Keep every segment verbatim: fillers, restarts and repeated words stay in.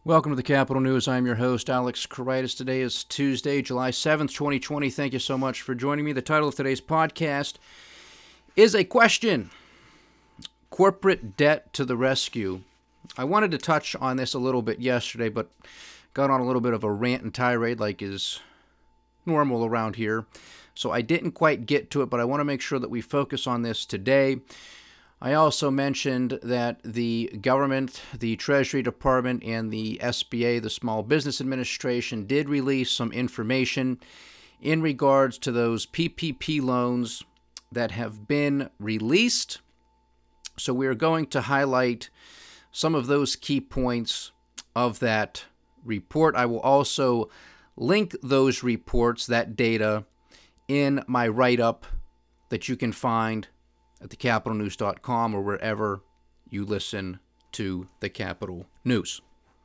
Welcome to the Capital News. I'm your host, Alex Koritis. Today is Tuesday, July seventh, twenty twenty. Thank you so much for joining me. The title of today's podcast is a question: Corporate Debt to the Rescue. I wanted to touch on this a little bit yesterday, but got on a little bit of a rant and tirade like is normal around here. So I didn't quite get to it, but I want to make sure that we focus on this today. I also mentioned that the government, the Treasury Department, and the S B A, the Small Business Administration, did release some information in regards to those P P P loans that have been released. So we are going to highlight some of those key points of that report. I will also link those reports, that data, in my write-up that you can find at the capital news dot com or wherever you listen to the Capital News.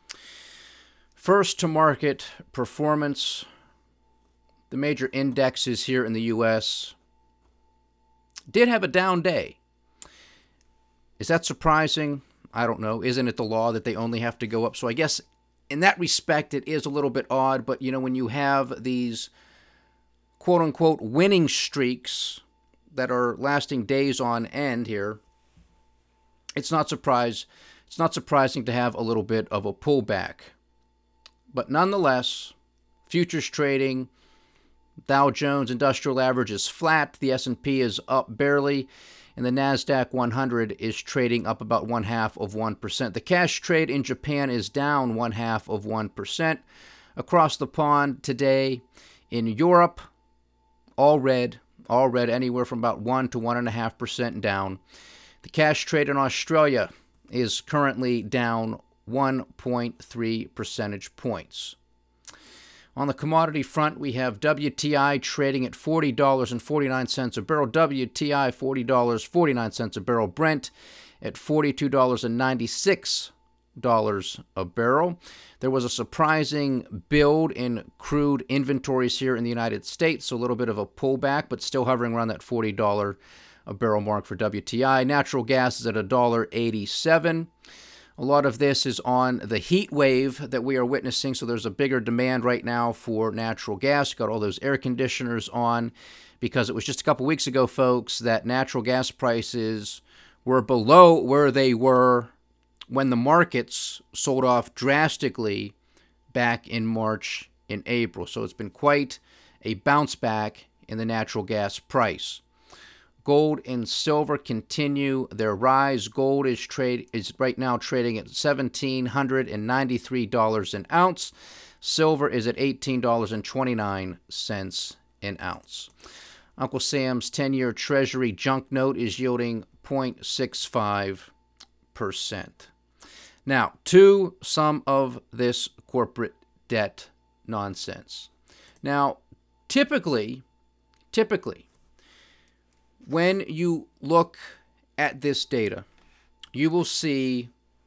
First to market performance. The major indexes here in the U S did have a down day. Is that surprising? I don't know. Isn't it the law that they only have to go up? So I guess in that respect it is a little bit odd, but you know, when you have these quote-unquote winning streaks that are lasting days on end here, it's not surprise, it's not surprising to have a little bit of a pullback. But nonetheless, futures trading, Dow Jones Industrial Average is flat, the S and P is up barely, and the NASDAQ one hundred is trading up about one half of one percent. The cash trade in Japan is down one half of one percent. Across the pond today in Europe, all red. All red, anywhere from about one to one point five percent down. The cash trade in Australia is currently down one point three percentage points. On the commodity front, we have W T I trading at forty dollars and forty-nine cents a barrel. W T I forty dollars and forty-nine cents a barrel. Brent at forty-two dollars and ninety-six cents a barrel. There was a surprising build in crude inventories here in the United States, so a little bit of a pullback, but still hovering around that forty dollars a barrel mark for W T I. Natural gas is at one dollar and eighty-seven cents. A lot of this is on the heat wave that we are witnessing, so there's a bigger demand right now for natural gas. You've got all those air conditioners on because it was just a couple weeks ago, folks, that natural gas prices were below where they were when the markets sold off drastically back in March and April. So it's been quite a bounce back in the natural gas price. Gold and silver continue their rise. Gold is trade is right now trading at one thousand seven hundred ninety-three dollars an ounce. Silver is at eighteen dollars and twenty-nine cents an ounce. Uncle Sam's ten-year Treasury junk note is yielding zero point six five percent. Now, to some of this corporate debt nonsense. Now, typically, typically, when you look at this data, you will see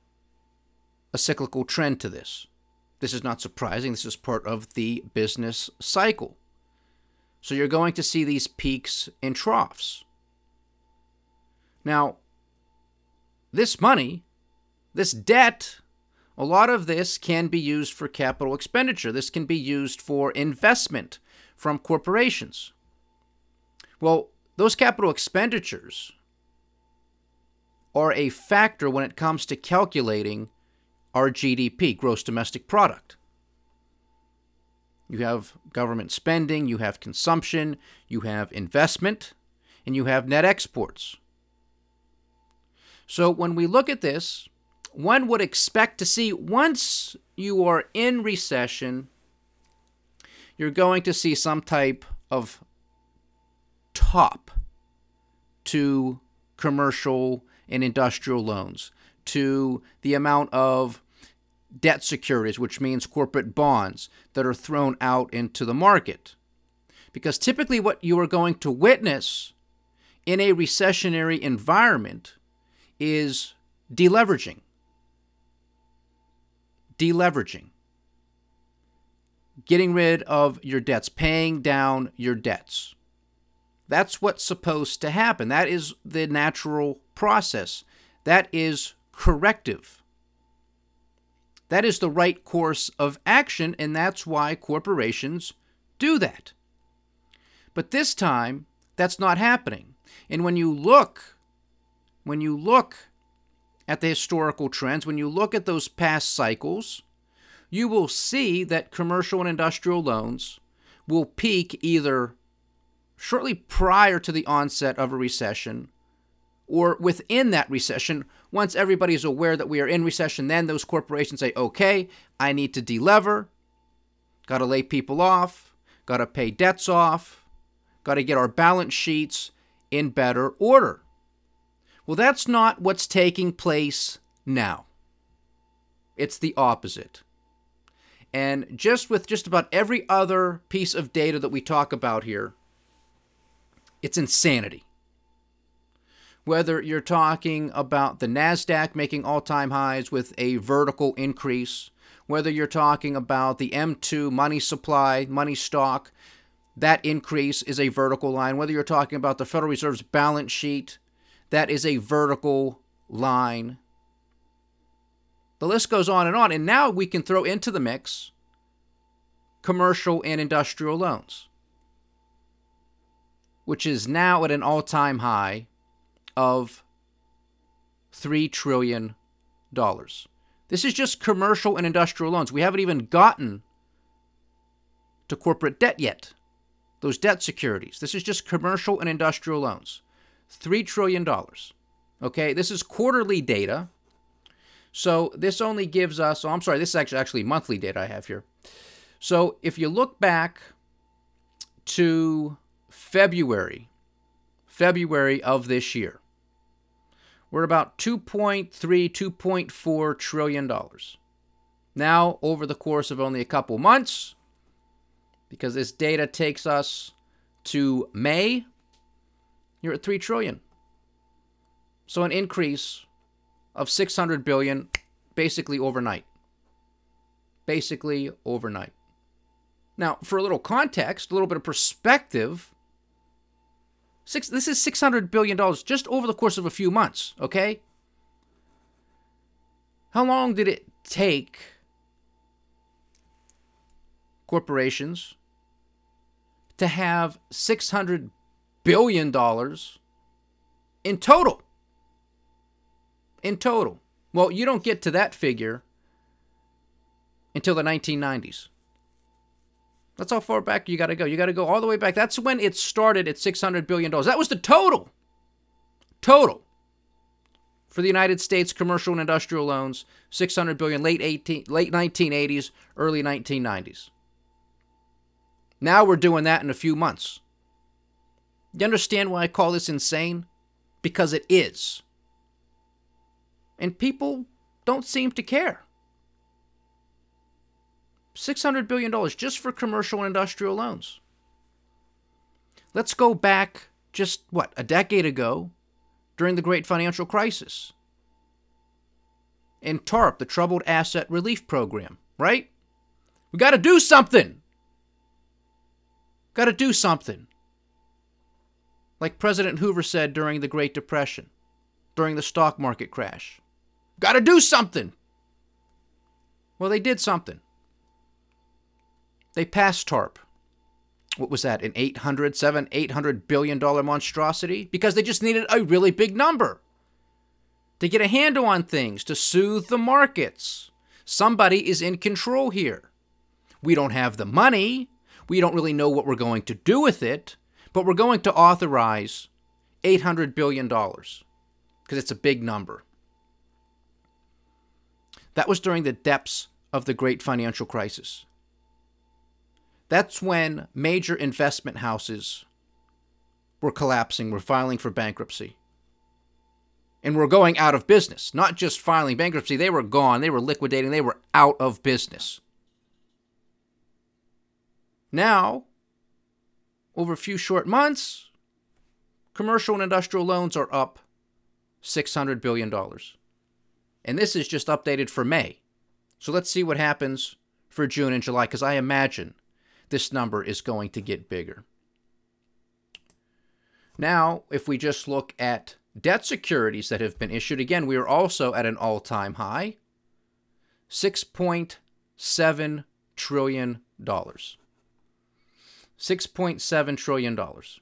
a cyclical trend to this. This is not surprising. This is part of the business cycle. So you're going to see these peaks and troughs. Now, this money, this debt, a lot of this can be used for capital expenditure. This can be used for investment from corporations. Well, those capital expenditures are a factor when it comes to calculating our G D P, gross domestic product. You have government spending, you have consumption, you have investment, and you have net exports. So when we look at this, one would expect to see, once you are in recession, you're going to see some type of top to commercial and industrial loans, to the amount of debt securities, which means corporate bonds that are thrown out into the market. Because typically what you are going to witness in a recessionary environment is deleveraging. Deleveraging. Getting rid of your debts, paying down your debts. That's what's supposed to happen. That is the natural process. That is corrective. That is the right course of action, and that's why corporations do that. But this time, that's not happening. And when you look, when you look at the historical trends, when you look at those past cycles, you will see that commercial and industrial loans will peak either shortly prior to the onset of a recession or within that recession. Once everybody's aware that we are in recession, then those corporations say, okay, I need to delever, got to lay people off, got to pay debts off, got to get our balance sheets in better order. Well, that's not what's taking place now. It's the opposite. And just with just about every other piece of data that we talk about here, it's insanity. Whether you're talking about the NASDAQ making all-time highs with a vertical increase, whether you're talking about the M two money supply, money stock, that increase is a vertical line. Whether you're talking about the Federal Reserve's balance sheet, that is a vertical line. The list goes on and on. And now we can throw into the mix commercial and industrial loans, which is now at an all-time high of three trillion dollars. This is just commercial and industrial loans. We haven't even gotten to corporate debt yet, those debt securities. This is just commercial and industrial loans. three trillion dollars. Okay, this is quarterly data. So this only gives us, oh, I'm sorry, this is actually, actually monthly data I have here. So if you look back to February, February of this year, we're about two point three, two point four trillion dollars. Now, over the course of only a couple months, because this data takes us to May, you're at three trillion dollars. So an increase of six hundred billion dollars basically overnight. Basically overnight. Now, for a little context, a little bit of perspective, six, this is six hundred billion dollars just over the course of a few months, okay? How long did it take corporations to have six hundred billion dollars in total? In total. Well, you don't get to that figure until the nineteen nineties. That's how far back you got to go. You got to go all the way back. That's when it started at six hundred billion dollars. That was the total. Total. For the United States commercial and industrial loans, six hundred billion dollars, late eighteen, late nineteen eighties, early nineteen nineties. Now we're doing that in a few months. You understand why I call this insane? Because it is. And people don't seem to care. six hundred billion dollars just for commercial and industrial loans. Let's go back just, what, a decade ago during the Great Financial Crisis. And TARP, the Troubled Asset Relief Program, right? We got to do something. Got to do something. Like President Hoover said during the Great Depression, during the stock market crash. Got to do something. Well, they did something. They passed TARP. What was that, an eight hundred, seven, eight hundred billion dollar monstrosity? Because they just needed a really big number to get a handle on things, to soothe the markets. Somebody is in control here. We don't have the money. We don't really know what we're going to do with it, but we're going to authorize eight hundred billion dollars because it's a big number. That was during the depths of the Great Financial Crisis. That's when major investment houses were collapsing, were filing for bankruptcy. And were going out of business. Not just filing bankruptcy, they were gone, they were liquidating, they were out of business. Now, over a few short months, commercial and industrial loans are up six hundred billion dollars. And this is just updated for May. So let's see what happens for June and July, because I imagine this number is going to get bigger. Now, if we just look at debt securities that have been issued, again, we are also at an all-time high. six point seven trillion dollars. six point seven trillion dollars.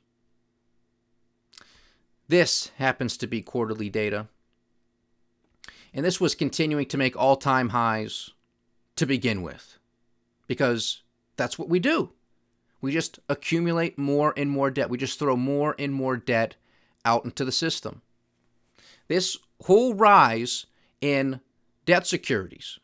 This happens to be quarterly data. And this was continuing to make all-time highs to begin with, because that's what we do. We just accumulate more and more debt. We just throw more and more debt out into the system. This whole rise in debt securities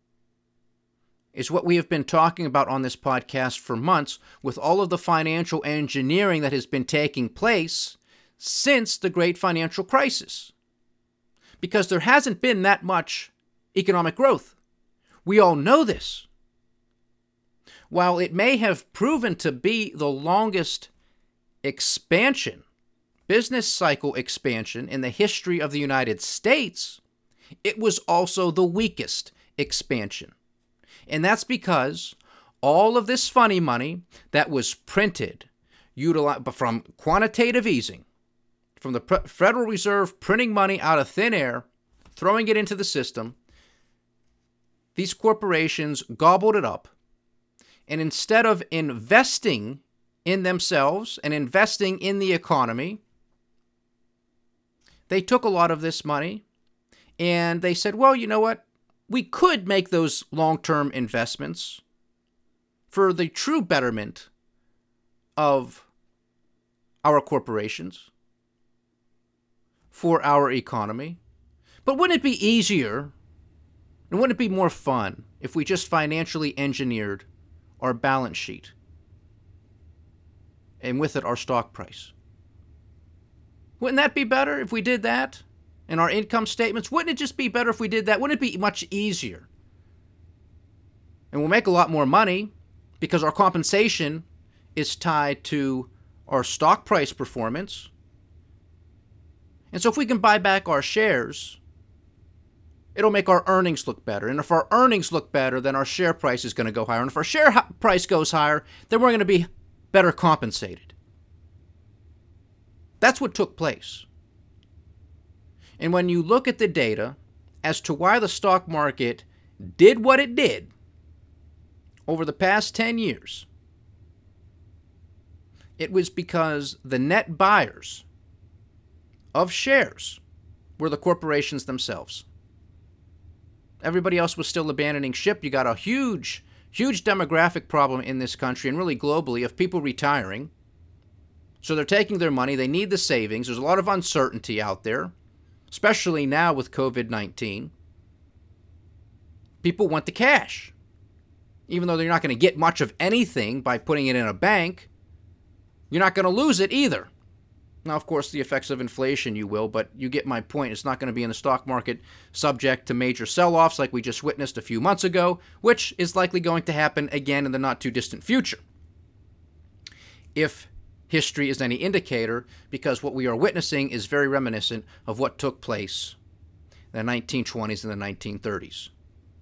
is what we have been talking about on this podcast for months, with all of the financial engineering that has been taking place since the great financial crisis. Because there hasn't been that much economic growth. We all know this. While it may have proven to be the longest expansion, business cycle expansion in the history of the United States, it was also the weakest expansion. And that's because all of this funny money that was printed utilized from quantitative easing, from the Federal Reserve printing money out of thin air, throwing it into the system, these corporations gobbled it up. And instead of investing in themselves and investing in the economy, they took a lot of this money and they said, well, you know what? We could make those long-term investments for the true betterment of our corporations, for our economy. But wouldn't it be easier and wouldn't it be more fun if we just financially engineered our balance sheet and with it our stock price? Wouldn't that be better if we did that? And our income statements, wouldn't it just be better if we did that? Wouldn't it be much easier? And we'll make a lot more money because our compensation is tied to our stock price performance. And so if we can buy back our shares, it'll make our earnings look better. And if our earnings look better, then our share price is going to go higher. And if our share price goes higher, then we're going to be better compensated. That's what took place. And when you look at the data as to why the stock market did what it did over the past ten years, it was because the net buyers of shares were the corporations themselves. Everybody else was still abandoning ship. You got a huge, huge demographic problem in this country and really globally of people retiring. So they're taking their money. They need the savings. There's a lot of uncertainty out there, especially now with covid nineteen. People want the cash. Even though they're not going to get much of anything by putting it in a bank, you're not going to lose it either. Now, of course, the effects of inflation you will, but you get my point. It's not going to be in the stock market subject to major sell-offs like we just witnessed a few months ago, which is likely going to happen again in the not-too-distant future, if history is any indicator, because what we are witnessing is very reminiscent of what took place in the nineteen twenties and the nineteen thirties.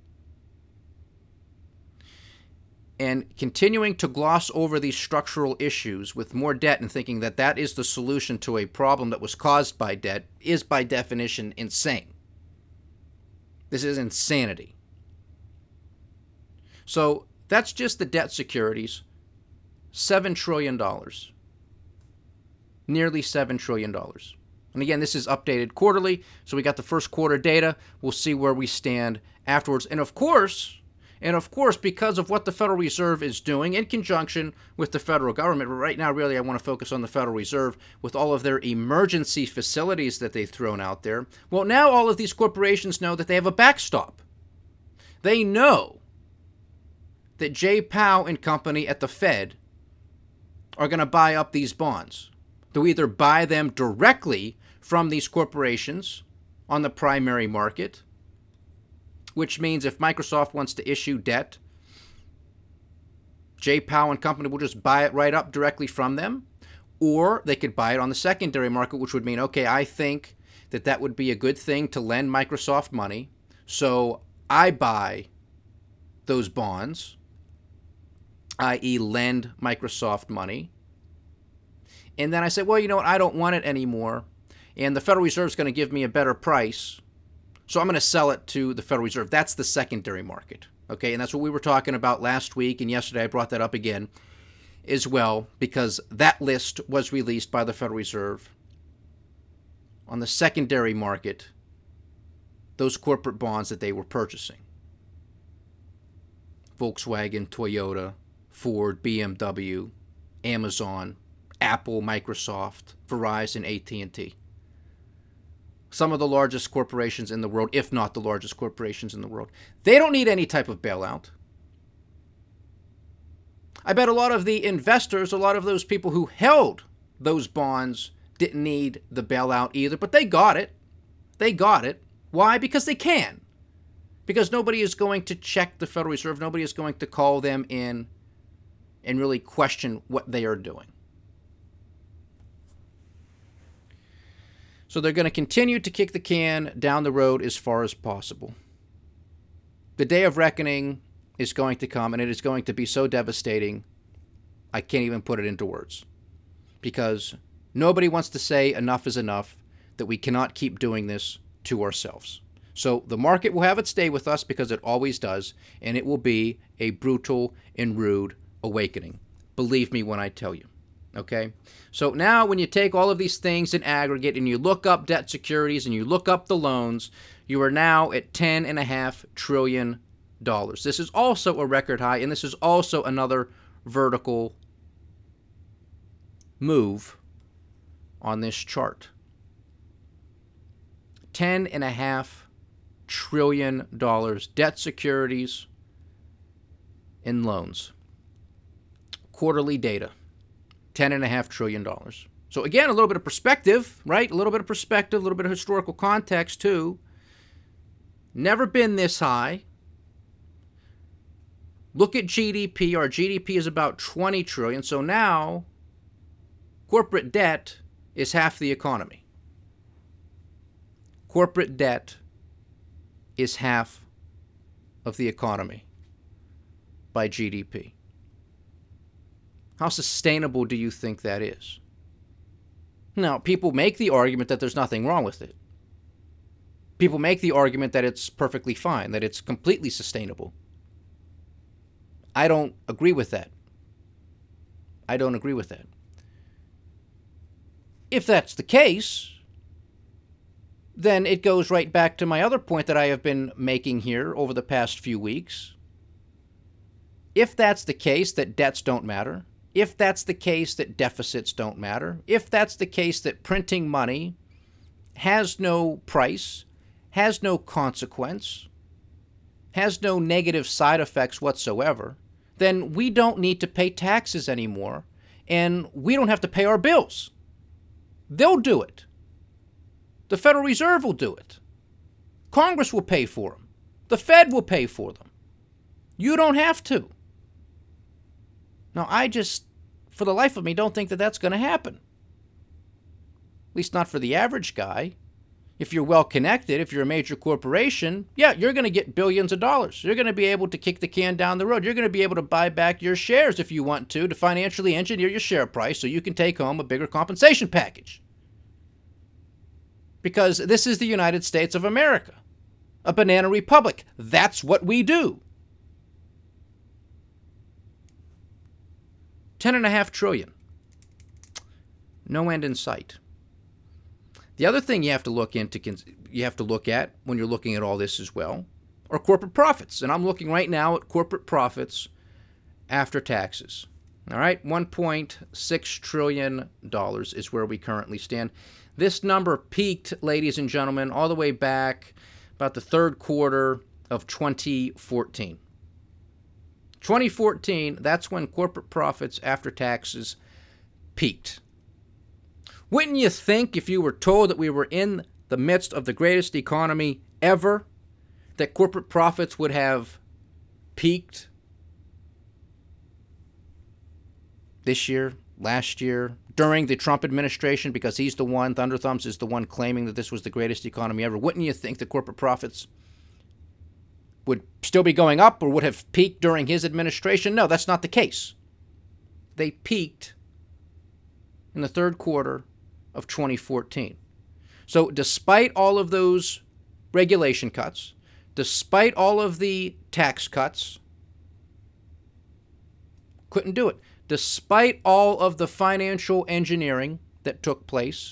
And continuing to gloss over these structural issues with more debt and thinking that that is the solution to a problem that was caused by debt is by definition insane. This is insanity. So that's just the debt securities, seven trillion dollars. Nearly seven trillion dollars. And again, this is updated quarterly, so we got the first quarter data. We'll see where we stand afterwards. And of course, And of course, because of what the Federal Reserve is doing in conjunction with the federal government, right now, really, I want to focus on the Federal Reserve with all of their emergency facilities that they've thrown out there. Well, now all of these corporations know that they have a backstop. They know that Jay Powell and company at the Fed are going to buy up these bonds. They'll either buy them directly from these corporations on the primary market, which means if Microsoft wants to issue debt, Jay Powell and company will just buy it right up directly from them, or they could buy it on the secondary market, which would mean, okay, I think that that would be a good thing to lend Microsoft money, so I buy those bonds, that is lend Microsoft money, and then I say, well, you know what, I don't want it anymore, and the Federal Reserve is going to give me a better price, So I'm going to sell it to the Federal Reserve. That's the secondary market. Okay, and that's what we were talking about last week, and yesterday I brought that up again as well, because that list was released by the Federal Reserve on the secondary market, those corporate bonds that they were purchasing. Volkswagen, Toyota, Ford, B M W, Amazon, Apple, Microsoft, Verizon, A T and T. Some of the largest corporations in the world, if not the largest corporations in the world. They don't need any type of bailout. I bet a lot of the investors, a lot of those people who held those bonds didn't need the bailout either, but they got it. They got it. Why? Because they can. Because nobody is going to check the Federal Reserve. Nobody is going to call them in and really question what they are doing. So they're going to continue to kick the can down the road as far as possible. The day of reckoning is going to come, and it is going to be so devastating, I can't even put it into words. Because nobody wants to say enough is enough, that we cannot keep doing this to ourselves. So the market will have its day with us, because it always does, and it will be a brutal and rude awakening. Believe me when I tell you. Okay? So now when you take all of these things in aggregate and you look up debt securities and you look up the loans, you are now at ten point five trillion dollars. This is also a record high, and this is also another vertical move on this chart. ten point five trillion dollars debt securities and loans. Quarterly data, ten point five trillion dollars. So again, a little bit of perspective, right? A little bit of perspective, a little bit of historical context too. Never been this high. Look at G D P. Our G D P is about twenty trillion dollars. So now corporate debt is half the economy. Corporate debt is half of the economy by G D P. How sustainable do you think that is? Now, people make the argument that there's nothing wrong with it. People make the argument that it's perfectly fine, that it's completely sustainable. I don't agree with that. I don't agree with that. If that's the case, then it goes right back to my other point that I have been making here over the past few weeks. If that's the case that debts don't matter, if that's the case that deficits don't matter, if that's the case that printing money has no price, has no consequence, has no negative side effects whatsoever, then we don't need to pay taxes anymore, and we don't have to pay our bills. They'll do it. The Federal Reserve will do it. Congress will pay for them. The Fed will pay for them. You don't have to. Now, I just, for the life of me, don't think that that's going to happen. At least not for the average guy. If you're well connected, if you're a major corporation, yeah, you're going to get billions of dollars. You're going to be able to kick the can down the road. You're going to be able to buy back your shares if you want to, to financially engineer your share price so you can take home a bigger compensation package. Because this is the United States of America, a banana republic. That's what we do. Ten and a half trillion. No end in sight. The other thing you have to look into, you have to look at when you're looking at all this as well, are corporate profits. And I'm looking right now at corporate profits after taxes. All right, one point six trillion dollars is where we currently stand. This number peaked, ladies and gentlemen, all the way back about the third quarter of twenty fourteen. twenty fourteen, that's when corporate profits after taxes peaked. Wouldn't you think, if you were told that we were in the midst of the greatest economy ever, that corporate profits would have peaked this year, last year, during the Trump administration, because he's the one, Thunder Thumbs is the one claiming that this was the greatest economy ever? Wouldn't you think that corporate profits would still be going up or would have peaked during his administration? No, that's not the case. They peaked in the third quarter of twenty fourteen. So despite all of those regulation cuts, despite all of the tax cuts, couldn't do it. Despite all of the financial engineering that took place,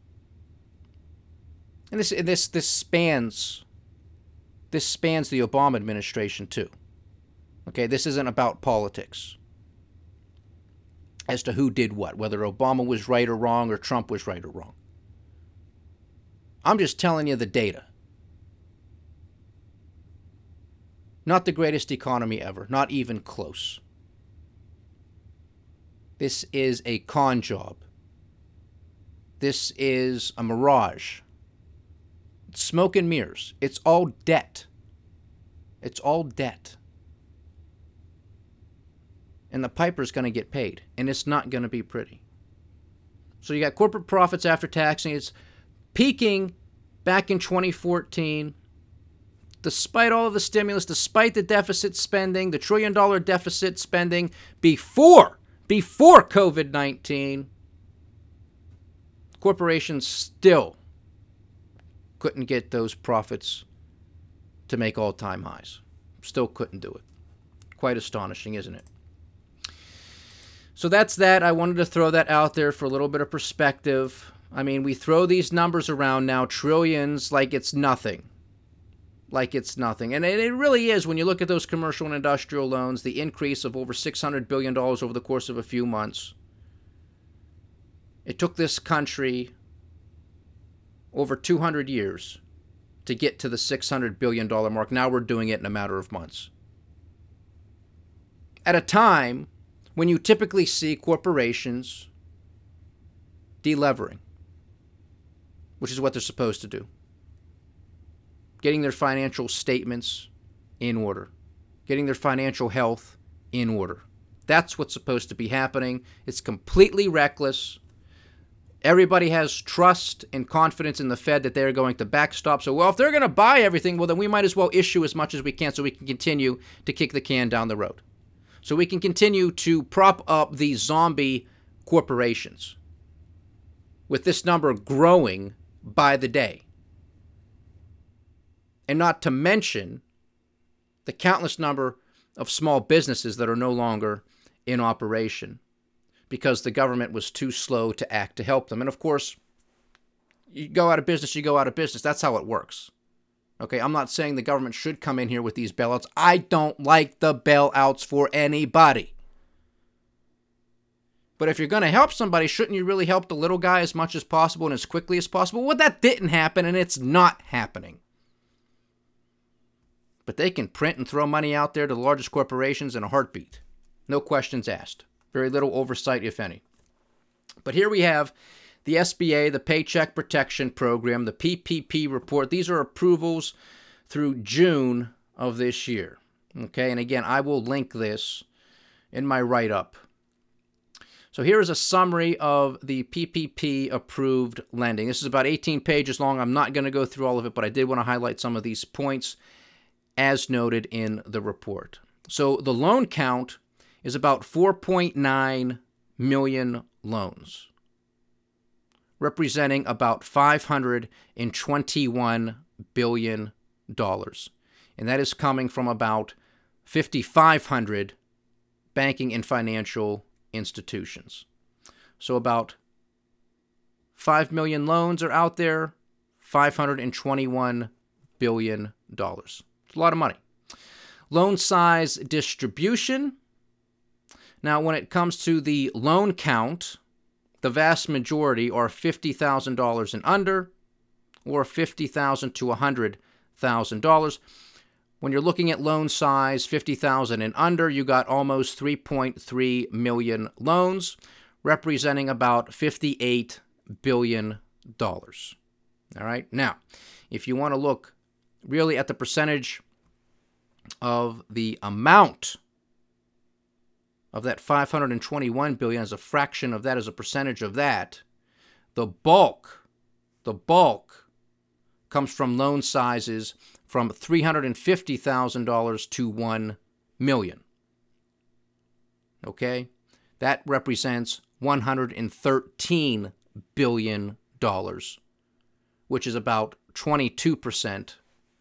and this this this spans this spans the Obama administration too. Okay, this isn't about politics as to who did what, whether Obama was right or wrong or Trump was right or wrong. I'm just telling you the data. Not the greatest economy ever, not even close. This is a con job. This is a mirage. It's smoke and mirrors. It's all debt. It's all debt. And the piper's going to get paid, and it's not going to be pretty. So you got corporate profits after taxing. It's peaking back in twenty fourteen. Despite all of the stimulus, despite the deficit spending, the trillion dollar deficit spending before, before COVID nineteen, corporations still couldn't get those profits to make all-time highs. Still couldn't do it. Quite astonishing, isn't it? So that's that. I wanted to throw that out there for a little bit of perspective. I mean, we throw these numbers around now, trillions, like it's nothing. Like it's nothing. And it really is when you look at those commercial and industrial loans, the increase of over six hundred billion dollars over the course of a few months. It took this country over two hundred years to get to the six hundred billion dollars mark. Now we're doing it in a matter of months. At a time when you typically see corporations delevering, which is what they're supposed to do. Getting their financial statements in order. Getting their financial health in order. That's what's supposed to be happening. It's completely reckless. Everybody has trust and confidence in the Fed that they're going to backstop. So, well, if they're going to buy everything, well, then we might as well issue as much as we can so we can continue to kick the can down the road. So we can continue to prop up these zombie corporations with this number growing by the day. And not to mention the countless number of small businesses that are no longer in operation because the government was too slow to act to help them. And of course, you go out of business, you go out of business. That's how it works. Okay, I'm not saying the government should come in here with these bailouts. I don't like the bailouts for anybody. But if you're going to help somebody, shouldn't you really help the little guy as much as possible and as quickly as possible? Well, that didn't happen, and it's not happening. But they can print and throw money out there to the largest corporations in a heartbeat. No questions asked. Very little oversight, if any. But here we have the S B A, the Paycheck Protection Program, the P P P report. These are approvals through June of this year. Okay, and again, I will link this in my write-up. So here is a summary of the P P P approved lending. This is about eighteen pages long. I'm not going to go through all of it, but I did want to highlight some of these points as noted in the report. So the loan count is about four point nine million loans, representing about five hundred twenty-one billion dollars. And that is coming from about five thousand five hundred banking and financial institutions. So about five million loans are out there, five hundred twenty-one billion dollars. It's a lot of money. Loan size distribution. Now, when it comes to the loan count, the vast majority are fifty thousand dollars and under, or fifty thousand dollars to one hundred thousand dollars. When you're looking at loan size, fifty thousand dollars and under, you got almost three point three million loans, representing about fifty-eight billion dollars. All right. Now, if you want to look really at the percentage of the amount of that five hundred twenty-one billion dollars as a fraction of that, as a percentage of that, the bulk, the bulk comes from loan sizes from three hundred fifty thousand dollars to one million dollars. Okay? That represents one hundred thirteen billion dollars, which is about twenty-two percent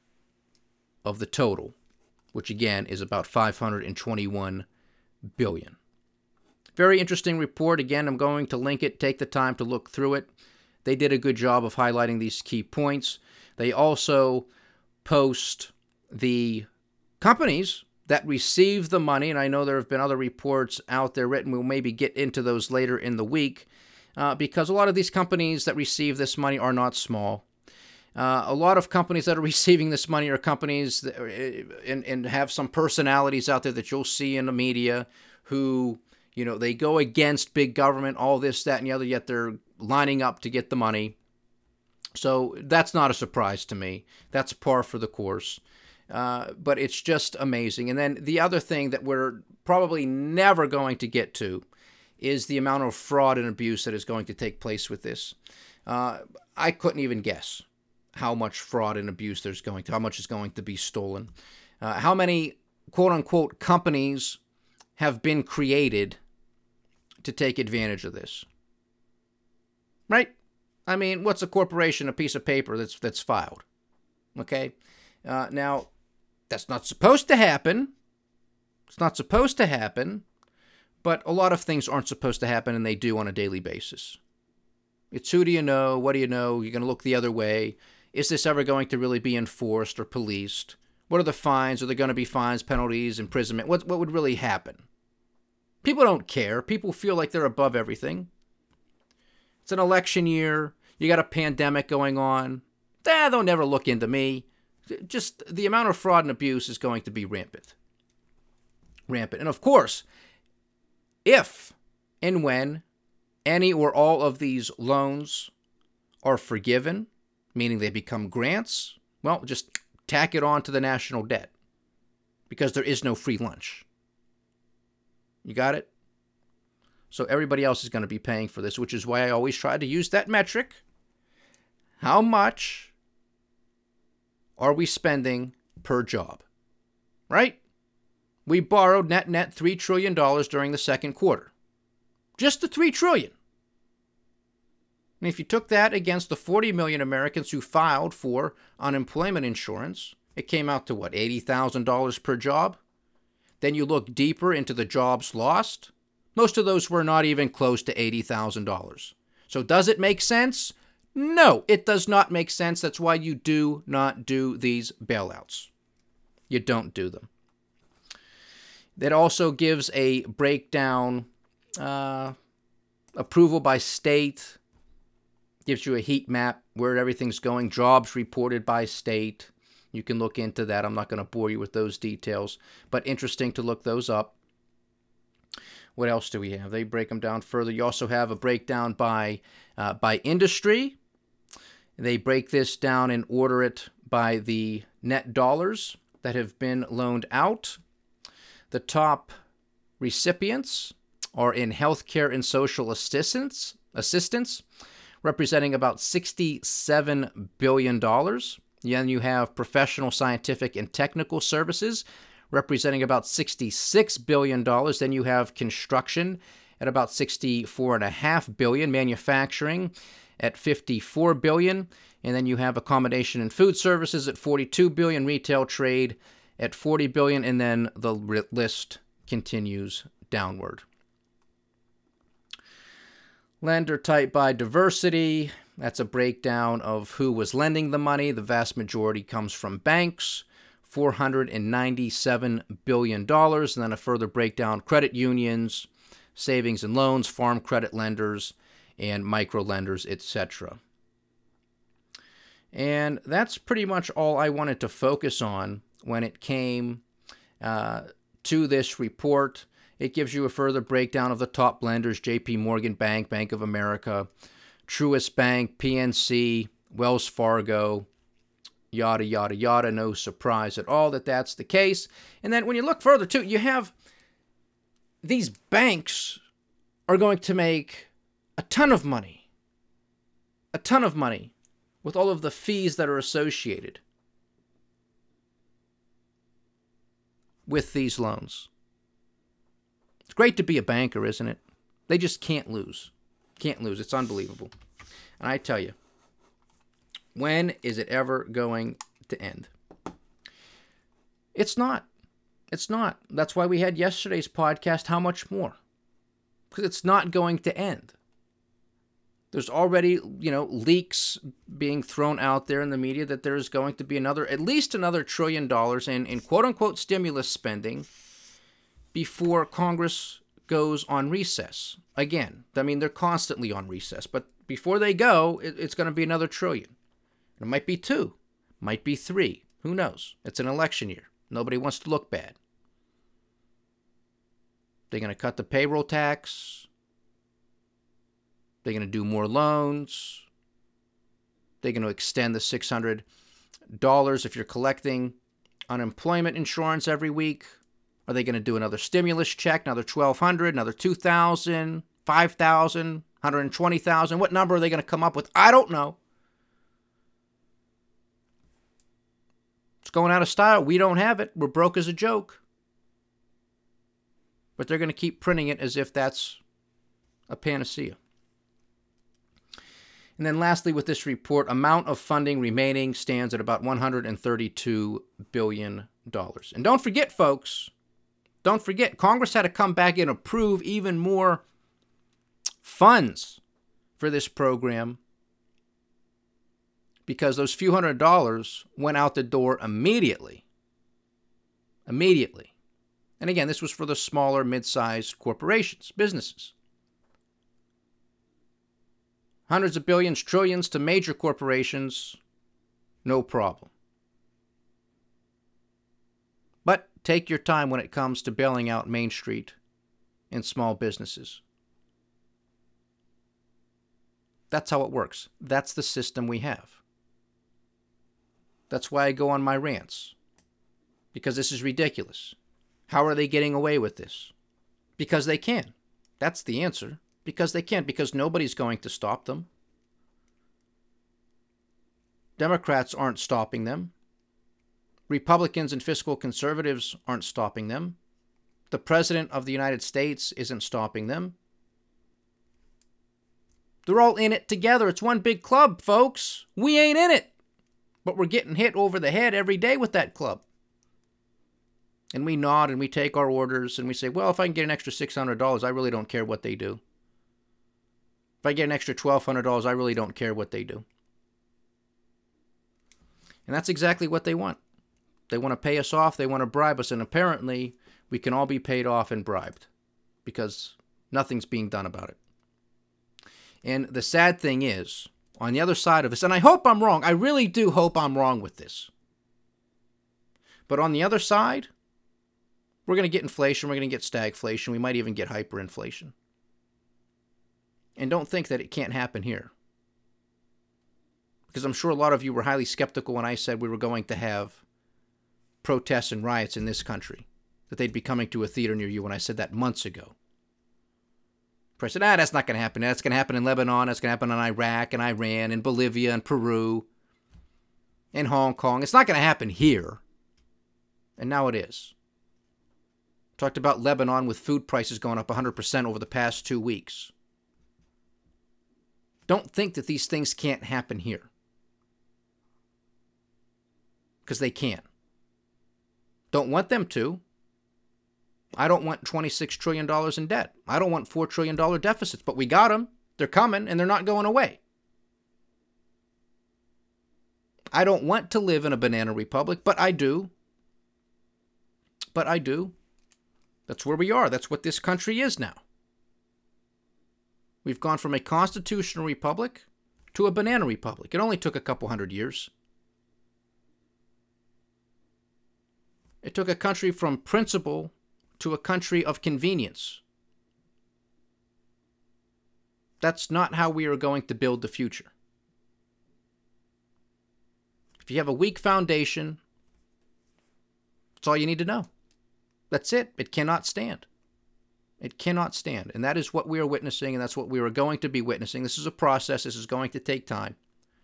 of the total, which again is about five hundred twenty-one billion dollars. Very interesting report. Again, I'm going to link it. Take the time to look through it. They did a good job of highlighting these key points. They also post the companies that receive the money, and I know there have been other reports out there written. We'll maybe get into those later in the week, uh, because a lot of these companies that receive this money are not small. Uh, a lot of companies that are receiving this money are companies that, and, and have some personalities out there that you'll see in the media who, you know, they go against big government, all this, that, and the other, yet they're lining up to get the money. So that's not a surprise to me. That's par for the course. Uh, but it's just amazing. And then the other thing that we're probably never going to get to is the amount of fraud and abuse that is going to take place with this. Uh, I couldn't even guess how much fraud and abuse there's going to, how much is going to be stolen. Uh, how many quote-unquote companies have been created to take advantage of this? Right? I mean, what's a corporation? A piece of paper that's that's filed. Okay? Uh, now, that's not supposed to happen. It's not supposed to happen. But a lot of things aren't supposed to happen, and they do on a daily basis. It's who do you know? What do you know? You're going to look the other way. Is this ever going to really be enforced or policed? What are the fines? Are there going to be fines, penalties, imprisonment? What, what would really happen? People don't care. People feel like they're above everything. It's an election year. You got a pandemic going on. Eh, they'll never look into me. Just the amount of fraud and abuse is going to be rampant. Rampant. And of course, if and when any or all of these loans are forgiven, meaning they become grants, well, just tack it on to the national debt because there is no free lunch. You got it? So everybody else is going to be paying for this, which is why I always try to use that metric. How much are we spending per job? Right? We borrowed net net three trillion dollars during the second quarter. Just the three trillion dollars. And if you took that against the forty million Americans who filed for unemployment insurance, it came out to what, eighty thousand dollars per job? Then you look deeper into the jobs lost. Most of those were not even close to eighty thousand dollars. So does it make sense? No, it does not make sense. That's why you do not do these bailouts. You don't do them. It also gives a breakdown, uh, approval by state, gives you a heat map where everything's going, jobs reported by state. You can look into that. I'm not going to bore you with those details, but interesting to look those up. What else do we have? They break them down further. You also have a breakdown by uh, by industry. They break this down and order it by the net dollars that have been loaned out. The top recipients are in healthcare and social assistance, assistance, representing about sixty-seven billion dollars. Then you have professional, scientific, and technical services, representing about sixty-six billion dollars. Then you have construction at about sixty-four point five billion dollars, manufacturing at fifty-four billion dollars, and then you have accommodation and food services at forty-two billion dollars, retail trade at forty billion dollars, and then the list continues downward. Lender type by diversity. That's a breakdown of who was lending the money. The vast majority comes from banks, four hundred ninety-seven billion dollars, and then a further breakdown, credit unions, savings and loans, farm credit lenders, and micro lenders, et cetera. And that's pretty much all I wanted to focus on when it came uh, to this report. It gives you a further breakdown of the top lenders: J P Morgan Bank, Bank of America, Truist Bank, P N C, Wells Fargo, yada, yada, yada. No surprise at all that that's the case. And then when you look further, too, you have these banks are going to make a ton of money, a ton of money with all of the fees that are associated with these loans. It's great to be a banker, isn't it? They just can't lose. Can't lose. It's unbelievable. And I tell you, When is it ever going to end? It's not. It's not. That's why we had yesterday's podcast, How Much More? Because it's not going to end. There's already, you know, leaks being thrown out there in the media that there's going to be another, at least another trillion dollars in, in quote-unquote stimulus spending before Congress goes on recess. Again, I mean, they're constantly on recess, but before they go, it, it's going to be another trillion. It might be two, might be three. Who knows? It's an election year. Nobody wants to look bad. They're going to cut the payroll tax. They're going to do more loans. They're going to extend the six hundred dollars if you're collecting unemployment insurance every week. Are they going to do another stimulus check, another twelve hundred dollars, another two thousand dollars, five thousand dollars, one hundred twenty thousand dollars? What number are they going to come up with? I don't know. It's going out of style. We don't have it. We're broke as a joke. But they're going to keep printing it as if that's a panacea. And then lastly, with this report, amount of funding remaining stands at about one hundred thirty-two billion dollars. And don't forget, folks, don't forget, Congress had to come back and approve even more funds for this program because those few hundred dollars went out the door immediately. Immediately. And again, this was for the smaller, mid-sized corporations, businesses. Hundreds of billions, trillions to major corporations, no problem. But take your time when it comes to bailing out Main Street and small businesses. That's how it works. That's the system we have. That's why I go on my rants. Because this is ridiculous. How are they getting away with this? Because they can. That's the answer. Because they can. Because nobody's going to stop them. Democrats aren't stopping them. Republicans and fiscal conservatives aren't stopping them. The President of the United States isn't stopping them. They're all in it together. It's one big club, folks. We ain't in it. But we're getting hit over the head every day with that club. And we nod and we take our orders and we say, well, if I can get an extra six hundred dollars, I really don't care what they do. If I get an extra twelve hundred dollars, I really don't care what they do. And that's exactly what they want. They want to pay us off. They want to bribe us. And apparently, we can all be paid off and bribed because nothing's being done about it. And the sad thing is, on the other side of this, and I hope I'm wrong. I really do hope I'm wrong with this. But on the other side, we're going to get inflation. We're going to get stagflation. We might even get hyperinflation. And don't think that it can't happen here. Because I'm sure a lot of you were highly skeptical when I said we were going to have protests and riots in this country. That they'd be coming to a theater near you when I said that months ago. I said, ah, that's not going to happen. That's going to happen in Lebanon. That's going to happen in Iraq and Iran and Bolivia and Peru and Hong Kong. It's not going to happen here. And now it is. Talked about Lebanon with food prices going up one hundred percent over the past two weeks. Don't think that these things can't happen here. Because they can. Don't want them to. I don't want twenty-six trillion dollars in debt. I don't want four trillion dollars deficits, but we got them. They're coming, and they're not going away. I don't want to live in a banana republic, but I do. But I do. That's where we are. That's what this country is now. We've gone from a constitutional republic to a banana republic. It only took a couple hundred years. It took a country from principle to a country of convenience. That's not how we are going to build the future. If you have a weak foundation, that's all you need to know. That's it. It cannot stand. It cannot stand. And that is what we are witnessing, and that's what we are going to be witnessing. This is a process. This is going to take time.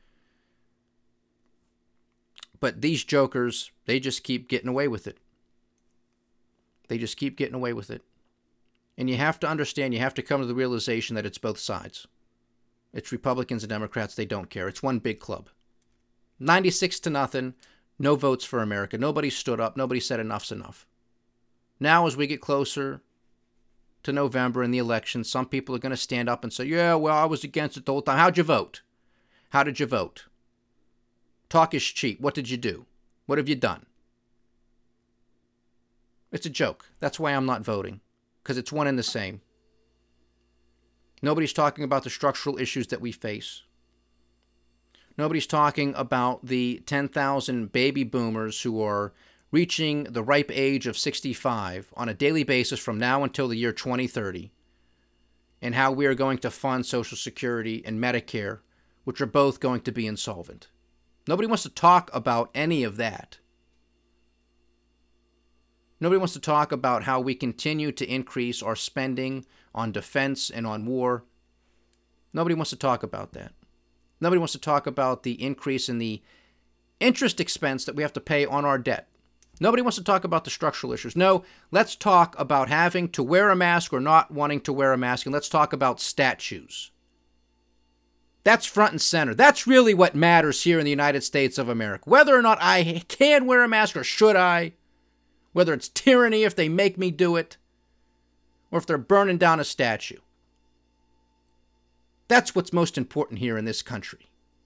But these jokers, they just keep getting away with it. They just keep getting away with it. And you have to understand, you have to come to the realization that it's both sides. It's Republicans and Democrats. They don't care. It's one big club. ninety-six to nothing. No votes for America. Nobody stood up. Nobody said enough's enough. Now, as we get closer to November and the election, some people are going to stand up and say, yeah, well, I was against it the whole time. How'd you vote? How did you vote? Talk is cheap. What did you do? What have you done? It's a joke. That's why I'm not voting, because it's one and the same. Nobody's talking about the structural issues that we face. Nobody's talking about the ten thousand baby boomers who are reaching the ripe age of sixty-five on a daily basis from now until the year twenty thirty, and how we are going to fund Social Security and Medicare, which are both going to be insolvent. Nobody wants to talk about any of that. Nobody wants to talk about how we continue to increase our spending on defense and on war. Nobody wants to talk about that. Nobody wants to talk about the increase in the interest expense that we have to pay on our debt. Nobody wants to talk about the structural issues. No, let's talk about having to wear a mask or not wanting to wear a mask, and let's talk about statues. That's front and center. That's really what matters here in the United States of America. Whether or not I can wear a mask or should I, whether it's tyranny if they make me do it, or if they're burning down a statue. That's what's most important here in this country.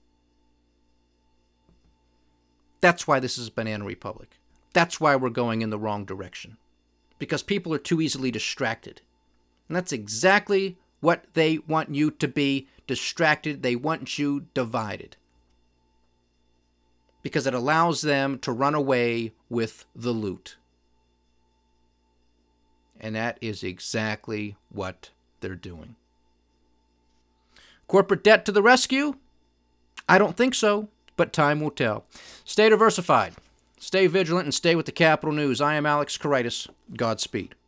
That's why this is a banana republic. That's why we're going in the wrong direction. Because people are too easily distracted. And that's exactly what they want you to be, distracted. They want you divided. Because it allows them to run away with the loot. And that is exactly what they're doing. Corporate debt to the rescue? I don't think so, but time will tell. Stay diversified, stay vigilant, and stay with the Capital News. I am Alex Koritis. Godspeed.